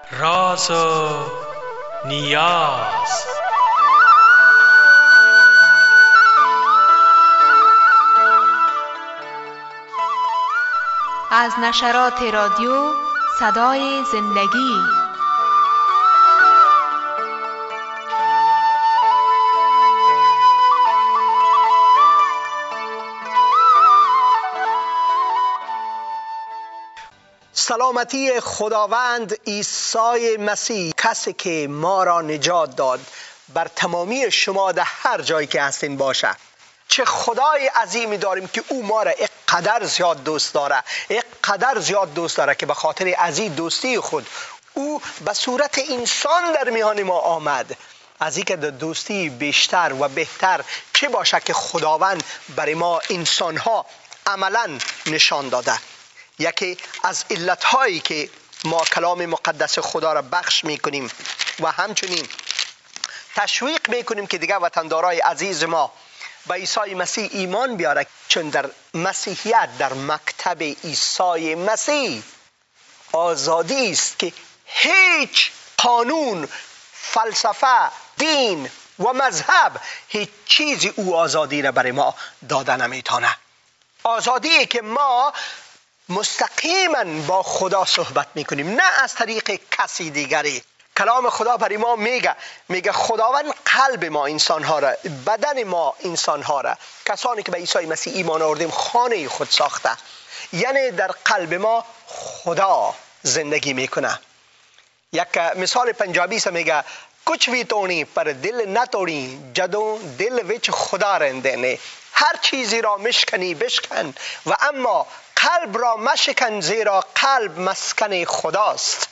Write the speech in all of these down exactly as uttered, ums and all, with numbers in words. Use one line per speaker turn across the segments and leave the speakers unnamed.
راز و نیاز.
از نشرات رادیو صدای زندگی.
سلامتی خداوند عیسی مسیح، کسی که ما را نجات داد، بر تمامی شما در هر جایی که هستین باشه. چه خدای عظیمی داریم که او ما را اینقدر زیاد دوست داره، اینقدر زیاد دوست داره که به خاطر عظیم دوستی خود او به صورت انسان در میان ما آمد. از اینکه در دوستی بیشتر و بهتر چه باشه که خداوند برای ما انسانها عملا نشان داده. یکی از علتهایی که ما کلام مقدس خدا را بخش میکنیم و همچنین تشویق میکنیم که دیگه وطندارای عزیز ما به عیسی مسیح ایمان بیاره، چون در مسیحیت، در مکتب عیسی مسیح آزادی است که هیچ قانون، فلسفه، دین و مذهب هیچ چیزی او آزادی را برای ما داده نمیتونه. آزادی که ما مستقیما با خدا صحبت میکنیم، نه از طریق کسی دیگری. کلام خدا برای ما میگه میگه خداوند قلب ما انسانها را، بدن ما انسانها را، کسانی که به عیسی مسیح ایمان آوردیم، خانه خود ساخته. یعنی در قلب ما خدا زندگی میکنه. یک مثال پنجابی سے میگه کچھ بھی توڑی پر دل نہ توڑی جدوں دل وچ خدا رہندے نے. هر چیزی را مشکنی بشکن و اما قلب را مشکن، زیرا قلب مسکن خداست.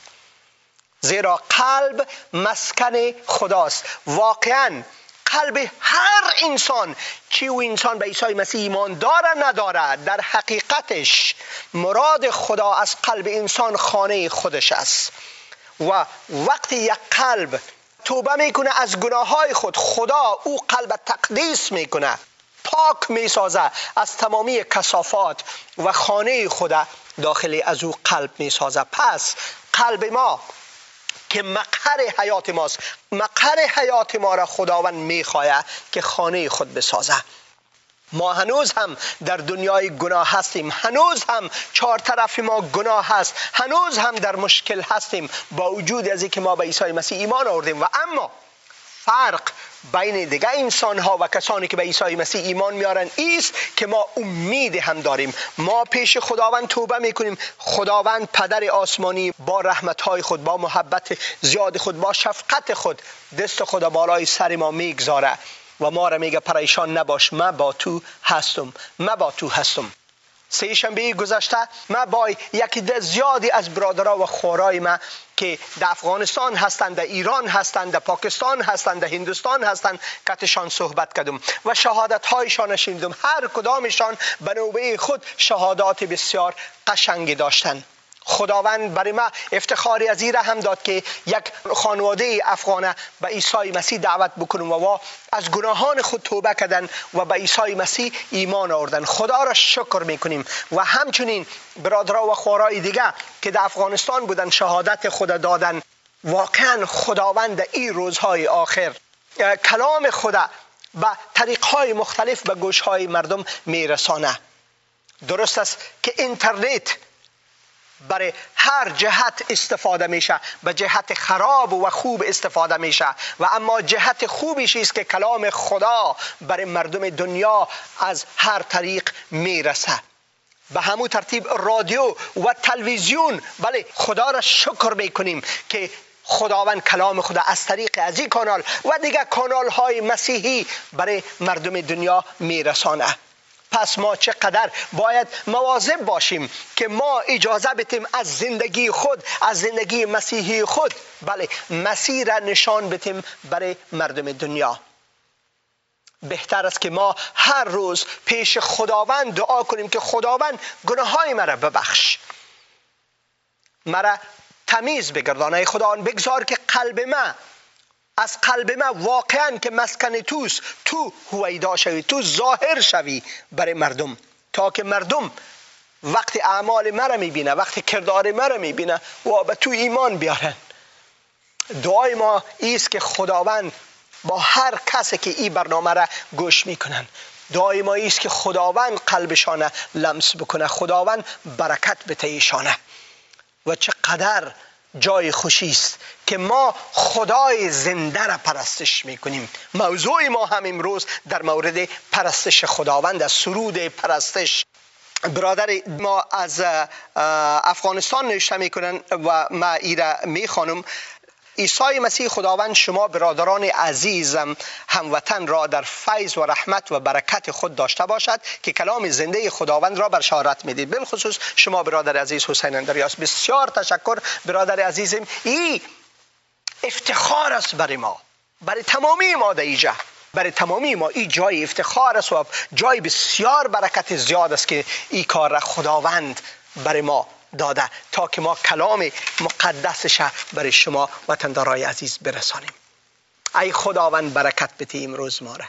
زیرا قلب مسکن خداست. واقعا قلب هر انسان، چی او انسان به عیسی مسیح ایمان داره نداره، در حقیقتش مراد خدا از قلب انسان خانه خودش است. و وقتی یک قلب توبه میکنه از گناههای خود، خدا او قلب تقدیس میکنه، پاک میسازه از تمامی کثافات و خانه خدا داخل از او قلب میسازه. پس قلب ما که مقر حیات ماست، مقر حیات ما را خداوند میخواهد که خانه خود بسازه. ما هنوز هم در دنیای گناه هستیم، هنوز هم چهار طرف ما گناه هست، هنوز هم در مشکل هستیم، با وجود از اینکه ما به عیسی مسیح ایمان آوردیم. و اما فرق بین دیگه انسان ها و کسانی که به عیسی مسیح ایمان میارن ایست که ما امید هم داریم. ما پیش خداوند توبه میکنیم، خداوند پدر آسمانی با رحمت های خود، با محبت زیاد خود، با شفقت خود دست خدا بالای سر ما میگذاره و ما را میگه پریشان نباش، من با تو هستم، من با تو هستم. سه شنبه گذشته من با یکی ده زیادی از برادرها و خورای من که در افغانستان هستند، در ایران هستند، در پاکستان هستند، در هندوستان هستند، کتشان صحبت کردم و شهادت هایشان شنیدم. هر کدامشان به نوبه خود شهادات بسیار قشنگی داشتند. خداوند برای ما افتخاری از این هم داد که یک خانواده افغانه به عیسی مسیح دعوت بکنم و از گناهان خود توبه کردن و به عیسی مسیح ایمان آوردن. خدا را شکر میکنیم. و همچنین برادرها و خوارای دیگه که در افغانستان بودن شهادت خود دادن. واقعا خداوند این روزهای آخر کلام خدا به طریقهای مختلف به گوشهای مردم میرسانه. درست است که اینترنت برای هر جهت استفاده میشه، به جهت خراب و خوب استفاده میشه، و اما جهت خوبیش است که کلام خدا برای مردم دنیا از هر طریق میرسه. به همون ترتیب رادیو و تلویزیون، بله خدا را شکر میکنیم که خداوند کلام خدا از طریق از این کانال و دیگر کانال های مسیحی برای مردم دنیا میرسانه. پس ما چقدر باید مواظب باشیم که ما اجازه بدیم از زندگی خود، از زندگی مسیحی خود، بله مسیح را نشان بدیم برای مردم دنیا. بهتر است که ما هر روز پیش خداوند دعا کنیم که خداوند گناههای مرا ببخش، مرا تمیز بگردان. خداوند بگذار که قلب من، از قلب من واقعا که مسکن توست، تو هویدا شوی، تو ظاهر شوی برای مردم، تا که مردم وقتی اعمال مرا میبینه، وقتی کردار مرا میبینه و به تو ایمان بیارن. دعای ما ایست که خداوند با هر کسی که این برنامه را گوش میکنن، دعای ما ایست که خداوند قلبشان لمس بکنه، خداوند برکت بده ایشانه. و چقدر جای خوشی است که ما خدای زنده را پرستش میکنیم. موضوع ما هم امروز در مورد پرستش خداوند است، سرود پرستش. برادر ما از افغانستان نوشته میکنن و ما ایره میخوانم: عیسی مسیح خداوند شما برادران عزیزم هموطن را در فیض و رحمت و برکت خود داشته باشد که کلام زنده خداوند را بشارت میدید. بالخصوص شما برادر عزیز حسین اندریاس، بسیار تشکر برادر عزیزم. این افتخار است برای ما، برای تمامی ما در اینجا، برای تمامی ما این جای افتخار است و جای بسیار برکت زیاد است که این کار را خداوند برای ما داده تا که ما کلام مقدسش برای شما وطندارای عزیز برسانیم. ای خداوند برکت بده امروز ما را،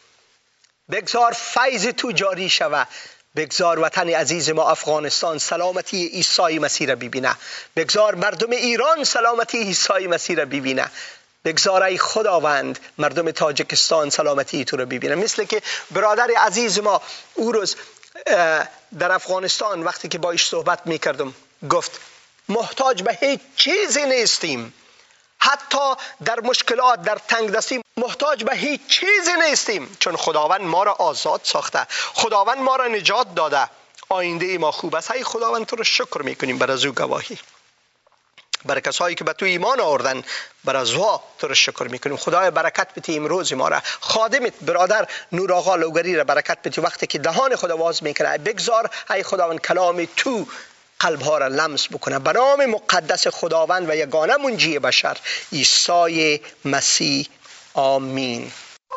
بگذار فیض تو جاری شود، بگذار وطن عزیز ما افغانستان سلامتی عیسی مسیح را ببینه، بگذار مردم ایران سلامتی عیسی مسیح را ببینه، بگذار ای خداوند مردم تاجیکستان سلامتی تو را ببینه. مثل که برادر عزیز ما او روز در افغانستان وقتی که با ایش صحبت میکردم گفت محتاج به هیچ چیزی نیستیم، حتی در مشکلات در تنگ دستی محتاج به هیچ چیزی نیستیم، چون خداوند ما را آزاد ساخته، خداوند ما را نجات داده، آینده ما خوب است. ای خداوند تو را شکر میکنیم بر از او گواهی، برای کسایی که به تو ایمان آوردن بر از وا تو را شکر میکنیم. خدای برکت بده امروز ما را، خادمت برادر نور آقا لوگری را برکت بده وقتی که دهان خدا باز میکنه، بگذار ای خداوند کلام تو قلب ها را لمس بکنه. به نام مقدس خداوند و یگانه منجی بشر عیسی مسیح، آمین.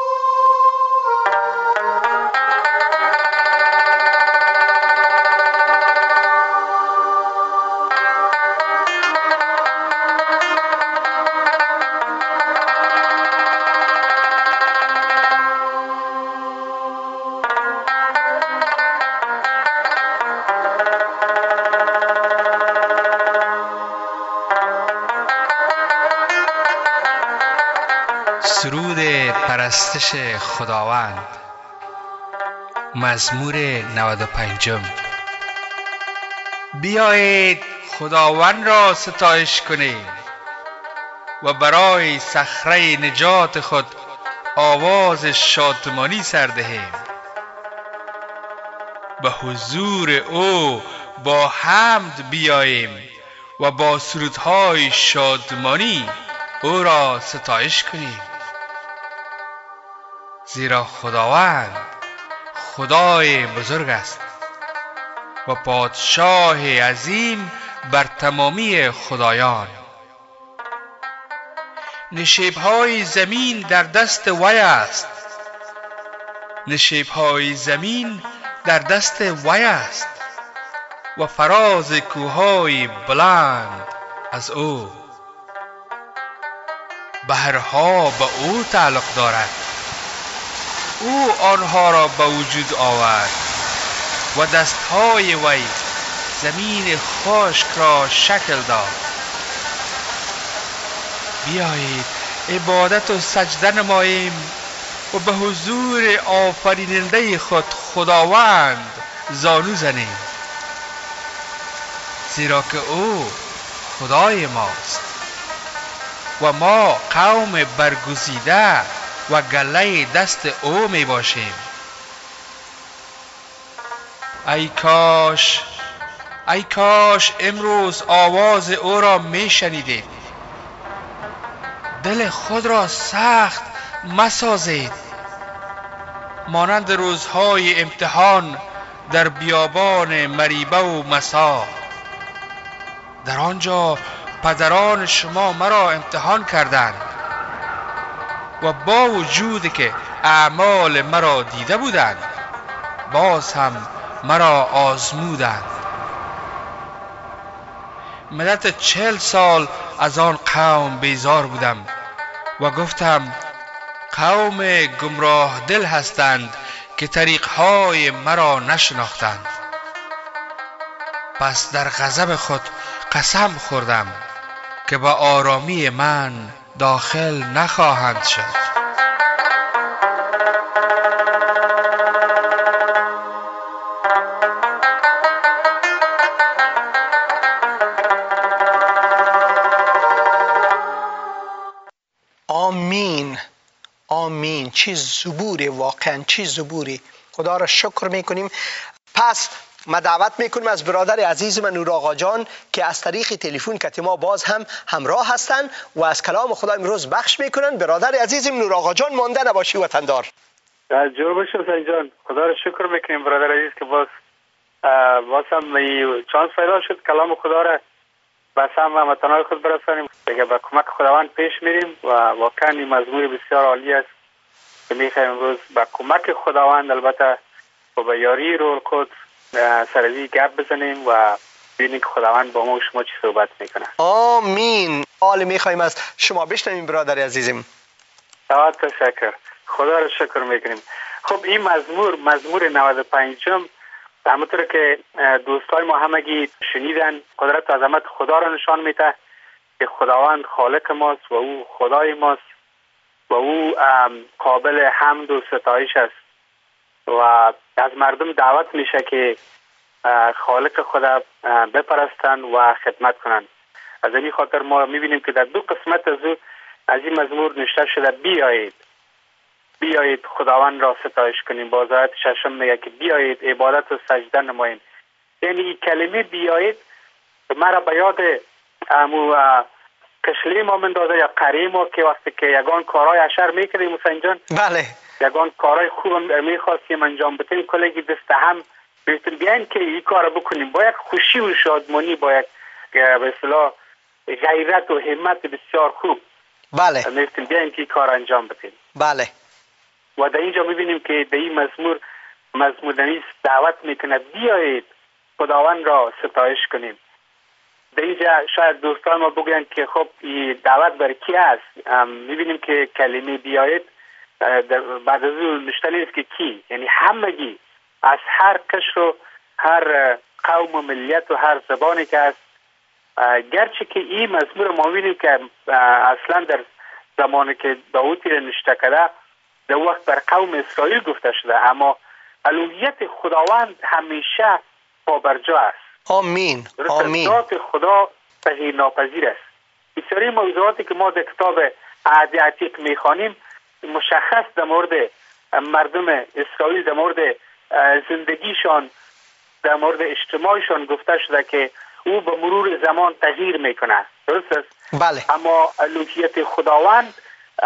سرود پرستش خداوند، مزمور نود و پنجم. بیایید خداوند را ستایش کنیم و برای صخره نجات خود آواز شادمانی سر دهیم. به حضور او با حمد بیاییم و با سرودهای شادمانی او را ستایش کنیم. زیرا خداوند خدای بزرگ است و پادشاه عظیم بر تمامی خدایان. نشیب‌های زمین در دست وی است، نشیب‌های زمین در دست وی است و فراز کوه‌های بلند از او. بحرها به او تعلق دارد، او آنها را به وجود آورد و دستهای وی زمین خشک را شکل داد. بیایید عبادت و سجده نماییم و به حضور آفریننده خود خداوند زانو زنیم، زیرا که او خدای ماست و ما قوم برگزیده و گله دست او می باشیم. ای کاش ای کاش امروز آواز او را می شنیدید. دل خود را سخت مسازید، مانند روزهای امتحان در بیابان مریبه و مسا. در آنجا پدران شما مرا امتحان کردند و با وجود که اعمال مرا دیده بودند باز هم مرا آزمودند. مدت چهل سال از آن قوم بیزار بودم و گفتم قوم گمراه دل هستند که طریقهای مرا که به آرامی من داخل نخواهند شد.
آمین آمین. چه زبوری، واقعا چه زبوری. خدا را شکر میکنیم. پس ما دعوت میکنیم از برادر عزیز من نور آقا جان که از طریق تلفن که ما باز هم همراه هستند و از کلام خدا امروز بخش میکنن. برادر عزیزم نور آقا جان، مانده نباشی وطندار.
جور باشه حسین جان. خدا را شکر میکنیم برادر عزیز که باز باز هم چانس پیدا شد کلام خدا را بس هم و متنای خود برسانیم. دیگه با کمک خداوند پیش میریم و واقعا این مزمور بسیار عالی است که میخوایم امروز با کمک خداوند البته و با یاری روح القدس سروی گپ بزنیم و ببینیم که خداوند با ما و شما چی صحبت میکنه.
آمین. حال میخوایم از شما بشنویم برادر عزیزم.
سواد تشکر. خدا را شکر میکنیم. خب این مزمور مزمور نود و پنجم همونطور که دوستای ما همگی شنیدن قدرت و عظمت خدا را نشان میده که خداوند خالق ماست و او خدای ماست و او قابل حمد و ستایش است و از مردم دعوت میشه که خالق خدا بپرستن و خدمت کنن. از این خاطر ما میبینیم که در دو قسمت از او از این مزمور نوشته شده بیایید بیایید خداوند را ستایش کنیم. باز آیت ششم میگه که بیایید عبادت و سجده نمایید. یعنی این کلمه بیایید مرا به یاد امو کشلی ما من داده یا قریه ما که وقتی که یگان کارهای عشر میکردیم حسین جان،
بله،
یگان کارهای خوب میخواستیم انجام بدیم کلگی دست هم بیایید بیاین که این کار بکنیم با یک خوشی و شادمانی، با یک به اصطلاح غیرت و همت بسیار خوب.
بله،
میگفتیم بیاین که این کار انجام بدیم.
بله.
و در اینجا میبینیم که در این مزمور مزمور نویس دعوت میکنه بیایید خداوند را ستایش کنیم. در اینجا شاید دوستان ما بگوین که خب این دعوت برای کی است؟ میبینیم که کلمه بیایید بعد از اون نشته نیست که کی، یعنی همگی از هر قشر و هر قوم و ملیت و هر زبانی که است. گرچه که این مزمور ما میبینیم که اصلا در زمانی که داوود را نشته کرده در وقت بر قوم اسرائیل گفته شده، اما الوهیت خداوند همیشه پابرجا است.
آمین. آمین.
ذات خدا تغییر ناپذیر است. بسیاری موضوعاتی که ما در کتاب عهد عتیق میخوانیم مشخص در مورد مردم اسرائیل، در مورد زندگیشان، در مورد اجتماعشان گفته شده که او به مرور زمان تغییر میکنه. درست است؟
بله.
اما الوهیت خداوند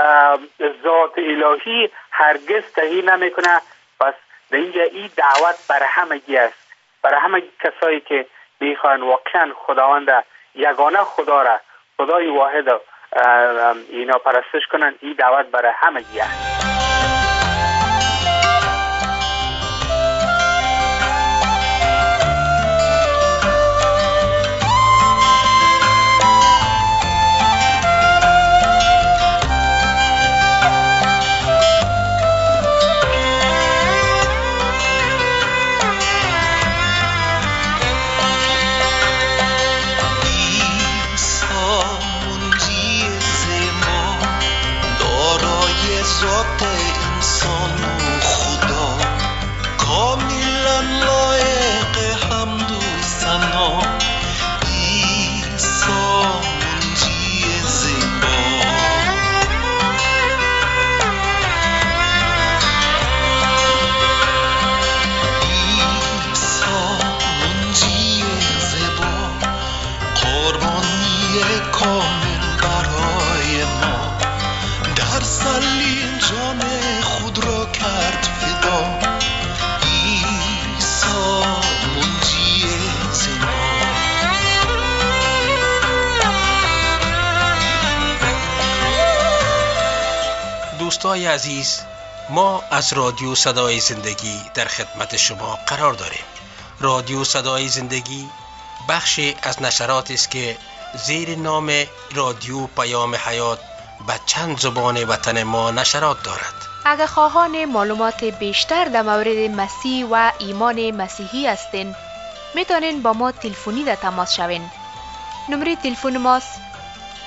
ذات الهی هرگز تغییر نمیکنه. پس در اینجا این دعوت برای همگی است، برای همه کسایی که میخوان واقعا خداوند یگانه خدا را، خدای واحد را اینا پرستش کنن. این دعوت برای همگی است.
دوستای عزیز، ما از رادیو صدای زندگی در خدمت شما قرار داریم. رادیو صدای زندگی بخشی از نشرات است که زیر نام رادیو پیام حیات به چند زبان وطن ما نشرات دارد.
اگر خواهان معلومات بیشتر در مورد مسیح و ایمان مسیحی هستین، میتونین با ما تلفنی در تماس شوین. نمره تلفن ماست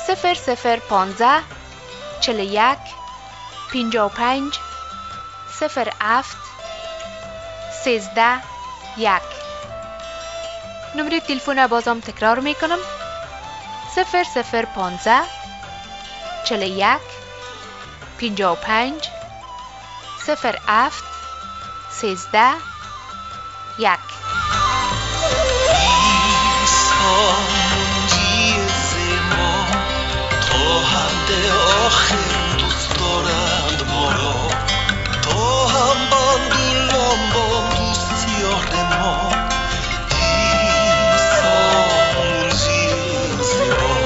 صفر صفر پانزده چهل و یک پنجاه و پنج صفر هفت سیزده یک. نمره تلفن بازم تکرار میکنم: صفر صفر پانزده چهل و یک پنجاه و پنج صفر هفت سیزده یک.
آخر دوست دارند ما را، تا هم باندولان با دوست یار ما. عیسی منجی زیبا،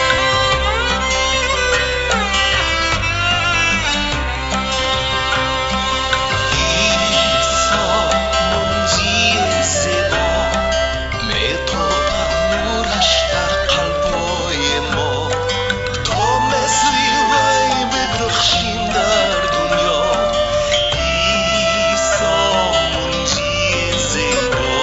عیسی منجی زیبا، میتابد نورش در قلبای ما. تو مثل بخشیم در دنیا، عیسی منجی زیبا.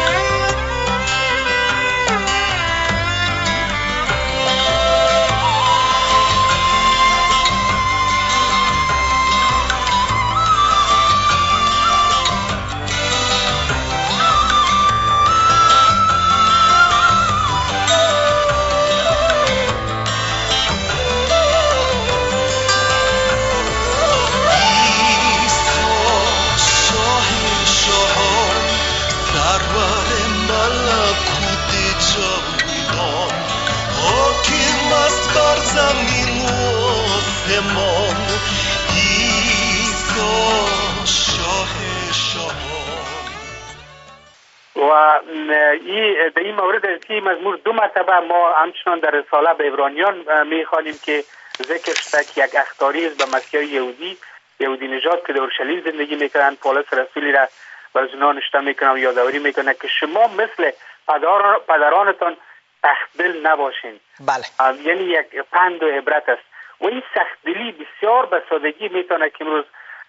و ای در این مورد از این مزمور دو مرتبه ما همچنان در رساله به عبرانیان میخوانیم که ذکر شده که یک اخطاری است به مسیح یهودی یهودی نژاد که در اورشلیم زندگی میکنند. پولس رسولی را بر زنا نشته میکنه و یادآوری میکنه که شما مثل پدر پدرانتان سخت دل نباشین.
بله.
یعنی یک پند و عبرت است و این سخت دلی بسیار به سادگی میتونه که امروز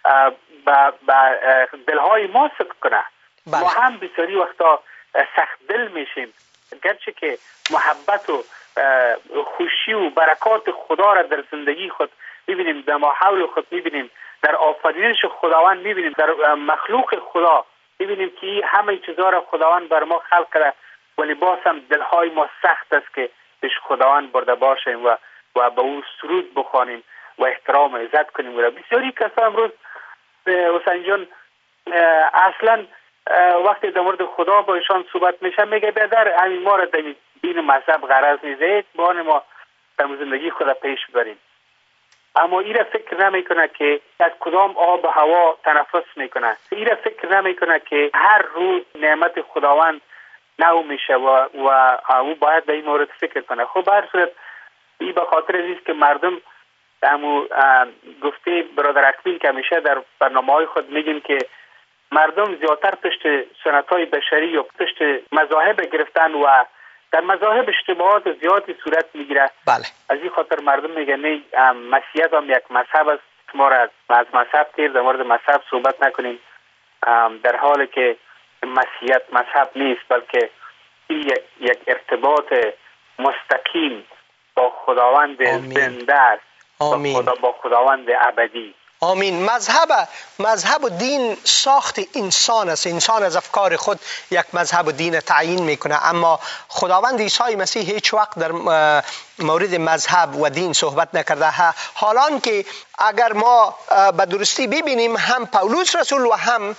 به دلهای ما سکت کنه.
بله.
ما هم بسیاری وقتا سخت دل میشیم، گرچه که محبت و خوشی و برکات خدا را در زندگی خود میبینیم، در ماحول خود میبینیم، در آفرینش خداوند میبینیم، در مخلوق خدا میبینیم که همه چیزها را خداوند بر ما خلق کرده، ولی باز هم دلهای ما سخت است که پیش خداوند برده باشیم و و به او سرود بخوانیم و احترام و عزت کنیم. و بسیاری کسا امروز حسین جان اصلا وقتی در مورد خدا با ایشان صحبت میشه میگه بیادر همین ما را در دین مذهب غرض نیست، بان ما در زندگی خود پیش بریم. اما ایره فکر نمیکنه که از کدام آب و هوا تنفس میکنه، ایره فکر نمیکنه که هر روز نعمت خداوند نو میشه و و او باید به این مورد فکر کنه. خب هر صورت این به خاطر است که مردم همو گفته برادر اکمیل که همیشه در برنامه‌های خود میگیم که مردم زیادتر پشت سنت‌های بشری و پشت مذاهب گرفتن و در مذاهب اشتباهات زیادی صورت میگیره.
بله.
از این خاطر مردم میگن نه مسیحیت هم یک مذهب است، ما را از مذهب تیر در مورد مذهب صحبت نکنیم، در حالی که مسیحیت مذهب نیست بلکه یک, یک ارتباط مستقیم با خداوند زنده است، با, خدا با خداوند ابدی.
آمین. مذهب مذهب و دین ساخت انسان است. انسان از افکار خود یک مذهب و دین تعیین میکنه، اما خداوند عیسی مسیح هیچ وقت در مورد مذهب و دین صحبت نکرده. حالان که اگر ما به درستی ببینیم هم پولس رسول و هم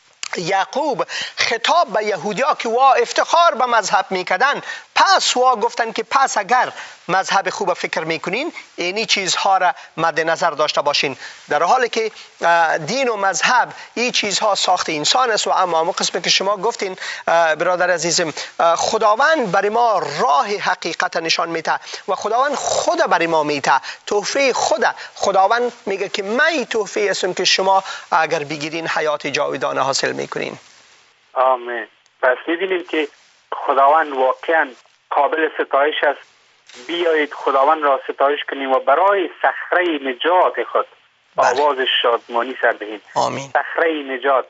یعقوب خطاب به یهودیا که وا افتخار به مذهب میکردن، پس وا گفتن که پس اگر مذهب خوب فکر میکنین اینی چیزها را مد نظر داشته باشین، در حالی که دین و مذهب این چیزها ساخت انسان است. و اما اما قسمی که شما گفتین برادر عزیزم، خداوند برای ما راه حقیقت نشان میده و خداوند خود برای ما میده، تحفه خود. خداوند میگه که من تحفه هستم که شما اگر بگیرین حیات جاودانه حاصل میکنین.
آمین. پس می‌بینیم که خداوند واقعا قابل ستایش است. بیایید خداوند را ستایش کنیم و برای صخره نجات خود آواز شادمانی سر دهیم.
آمین.
صخره نجات،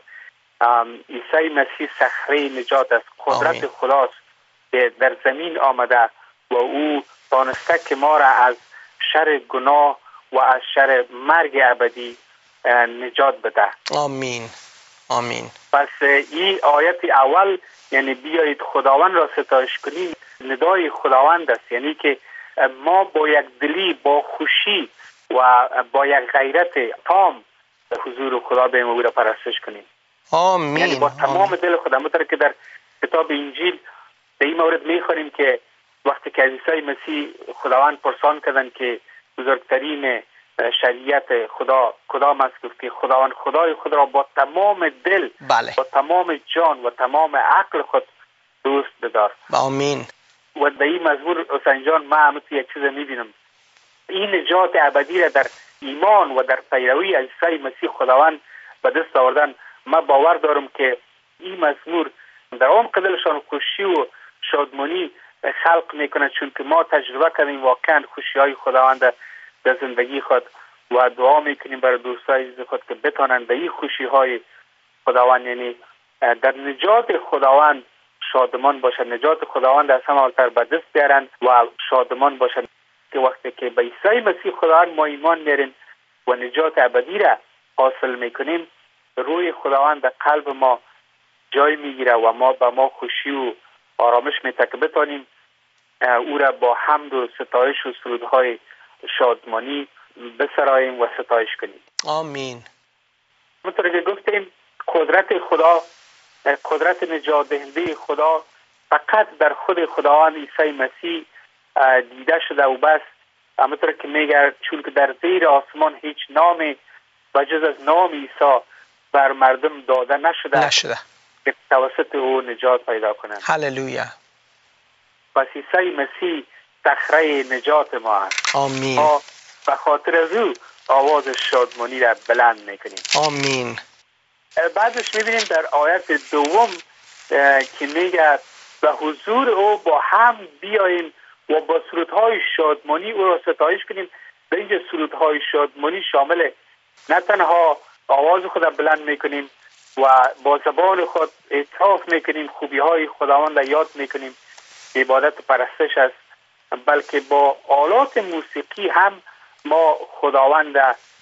عیسی مسیح صخره نجات است، قدرت خداست که در زمین آمده و او دانسته که ما را از شر گناه و از شر مرگ ابدی نجات بده.
آمین آمین.
پس این آیت اول یعنی بیایید خداوند را ستایش کنیم، ندای خداوند است، یعنی که ما با یک دلی با خوشی و با یک غیرت تام حضور خدا به او را پرستش کنیم.
آمین.
یعنی با تمام دل خدا. همونطور که در کتاب انجیل به این مورد میخوریم که وقتی که از عیسی مسیح خداوند پرسان کردن که بزرگترین شریعت خدا کدام است، گفت که خداوند خدای خود را با تمام دل،
بله.
با تمام جان و تمام عقل خود دوست بدار.
آمین.
و در این مزمور حسین جان ما همه یک چیز میبینم، این نجات ابدی را در ایمان و در پیروی از عیسی مسیح خداوند به دست آوردن. ما باور دارم که این مزمور در عمق دلشان خوشی و شادمانی خلق میکنه، چون که ما تجربه کردیم واقعا خوشی های خداوند در زندگی خود و دعا میکنیم برای دوستای عزیز خود که بتانند به این خوشی های خداوند، یعنی در نجات خداوند شادمان باشند، نجات خداوند از همه اولتر به دست بیارند و شادمان باشند که وقتی که به عیسی مسیح خداوند ما ایمان میاریم و نجات ابدی را حاصل میکنیم، روی خداوند در قلب ما جای میگیره و ما به ما خوشی و آرامش میده که بتانیم او را با حمد و ستایش و سرودهای شادمانی بسراییم و ستایش کنیم.
آمین.
همونطور که گفتیم قدرت خدا، قدرت نجات دهنده خدا فقط در خود خداوند عیسی مسیح دیده شده و بس. همونطور که میگه چون که در زیر آسمان هیچ نامی بجز از نام عیسی بر مردم داده نشده
نشده
که توسط او نجات پیدا کنند.
هللویا.
پس عیسی مسیح صخره نجات ما است.
آمین.
ما به خاطر از او آواز شادمانی را بلند میکنیم.
آمین.
بعدش میبینیم در آیت دوم که میگه به حضور او با هم بیاییم و با سرودهای شادمانی او را ستایش کنیم. در اینجا سرودهای شادمانی شامل نه تنها آواز خود را بلند میکنیم و با زبان خود اعتراف میکنیم، خوبی های خداوند را یاد میکنیم، عبادت پرستش است، بلکه با آلات موسیقی هم ما خداوند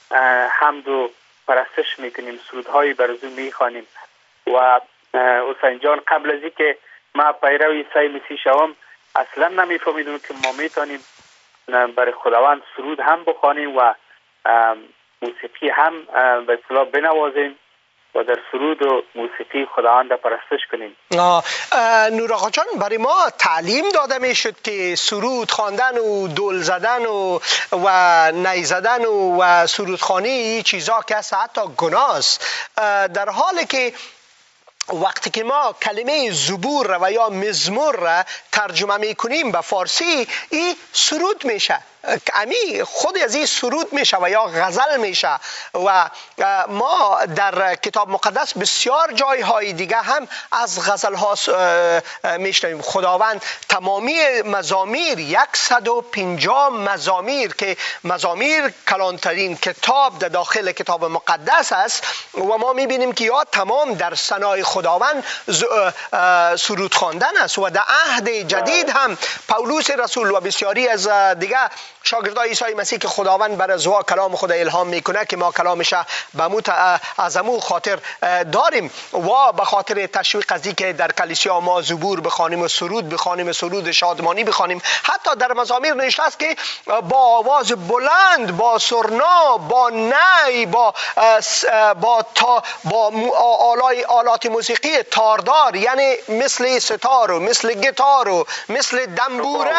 حمد و پرستش میکنیم، سرودهایی بر او میخوانیم. و حسین جان قبل از اینکه ما پیرو عیسی مسیح شوم اصلا نمیفهمیدم که ما میتونیم برای خداوند سرود هم بخوانیم و موسیقی هم به اصطلاح بنوازیم و در سرود و موسیقی خداوند پرستش کنیم.
نور آقا جان، برای ما تعلیم داده می شد که سرود خواندن و دل زدن و و نی زدن و, و سرود خوانی این چیزا که حتی گناه است، در حالی که وقتی که ما کلمه زبور و یا مزمور را ترجمه می کنیم به فارسی، این سرود میشه، امی خود از این سرود میشه و یا غزل میشه. و ما در کتاب مقدس بسیار جای های دیگه هم از غزل ها میشنویم. خداوند تمامی مزامیر، صد و پنجاه مزامیر که مزامیر کلانترین کتاب در داخل کتاب مقدس است، و ما میبینیم که یا تمام در ثنای خداوند سرود خواندن است. و در عهد جدید هم پولس رسول و بسیاری از دیگه شاگردای عیسی مسیح که خداوند بر ازوا کلام خدا الهام میکنه که ما کلامش به موت از امو خاطر داریم و به خاطر تشویق از که در کلیسا ما زبور بخوانیم و سرود بخوانیم، سرود شادمانی بخوانیم. حتی در مزامیر نوشته است که با آواز بلند، با سرنا، با نی، با با تا با آلای آلات موسیقی تاردار، یعنی مثل ستار و مثل گیتار و مثل دنبوره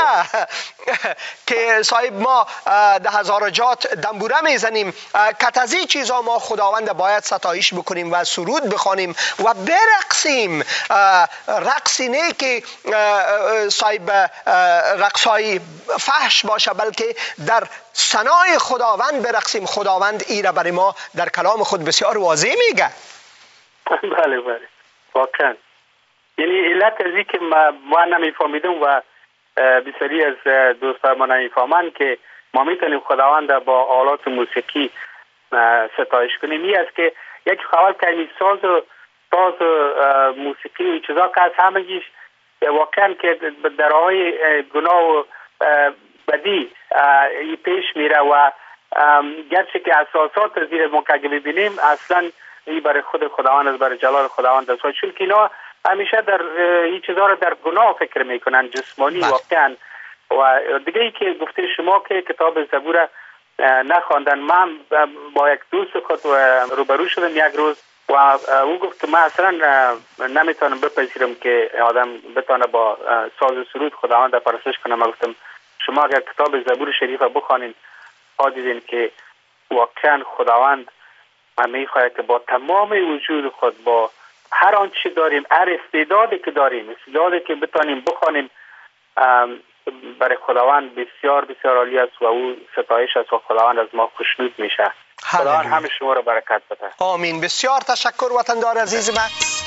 که صاحب ما ده هزارجات دنبوره میزنیم، کتازی چیزا ما خداوند باید ستایش بکنیم و سرود بخوانیم و برقصیم. رقصی نه که صاحب رقصای فحش باشه، بلکه در ثنای خداوند برقصیم. خداوند ای را برای ما در کلام خود بسیار واضح میگه.
بله بله واقعا، یعنی علت از این که ما, ما نمیفهمیدم و بسیاری از دوستان ما نمیفهمند که ما میتونیم خداوند با آلات موسیقی ستایش کنیم. این است که یک خواهد که ساز و ساز و موسیقی و چیزا که از همگیش واقعا که در آقای گناه و بدی پیش میره و گرچه که اساسات زیر ما که ببینیم اصلا این برای خود خداوند است، برای جلال خداوند است، چون که اینا همیشه در این چیزها را در گناه فکر میکنن جسمانی واقعا. و دیگه ای که گفته شما که کتاب زبور نخواندن، من با یک دوست خود روبرو شدم یک روز و او گفت که من اصلا نمیتونم بپذیرم که آدم بتونه با ساز و سرود خداوند پرستش کنه. من گفتم شما اگر کتاب زبور شریف بخوانید ها دیدین که واقعا خداوند میخواهد که با تمام وجود خود، با هر آنچه داریم، هر استعدادی که داریم، استعدادی که بتانیم بخوانیم، برای خداوند بسیار بسیار عالی است و او ستایش است و خداوند از ما خوشنود میشه. خداوند همه شما را برکت بده.
آمین. بسیار تشکر وطندار عزیز من.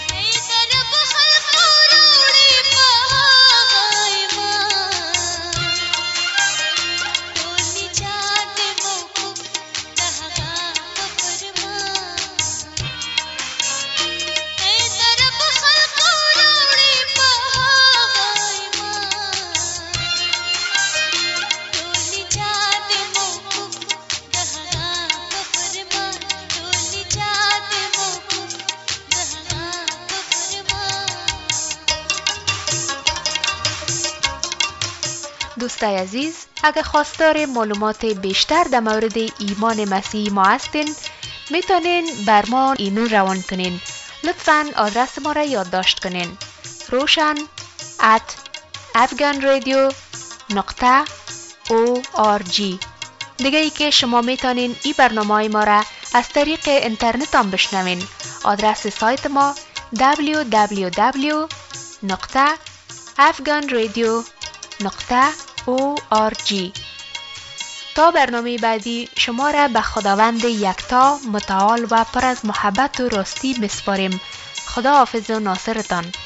دوستای عزیز، اگر خواستار معلومات بیشتر در مورد ایمان مسیحی ما هستین، میتونین بر ما ایمیل روان کنین. لطفاً آدرس ما را یادداشت کنین: روشن ات افغان رادیو نقطه او آر جی. دیگه ای که شما میتونین این برنامه ما را از طریق اینترنت هم بشنوین. آدرس سایت ما دبلیو دبلیو دبلیو نقطه افغان رادیو نقطه او آر جی. تا برنامه بعدی شما را به خداوند یکتا متعال و پر از محبت و راستی میسپاریم. خدا حافظ و ناصرتان.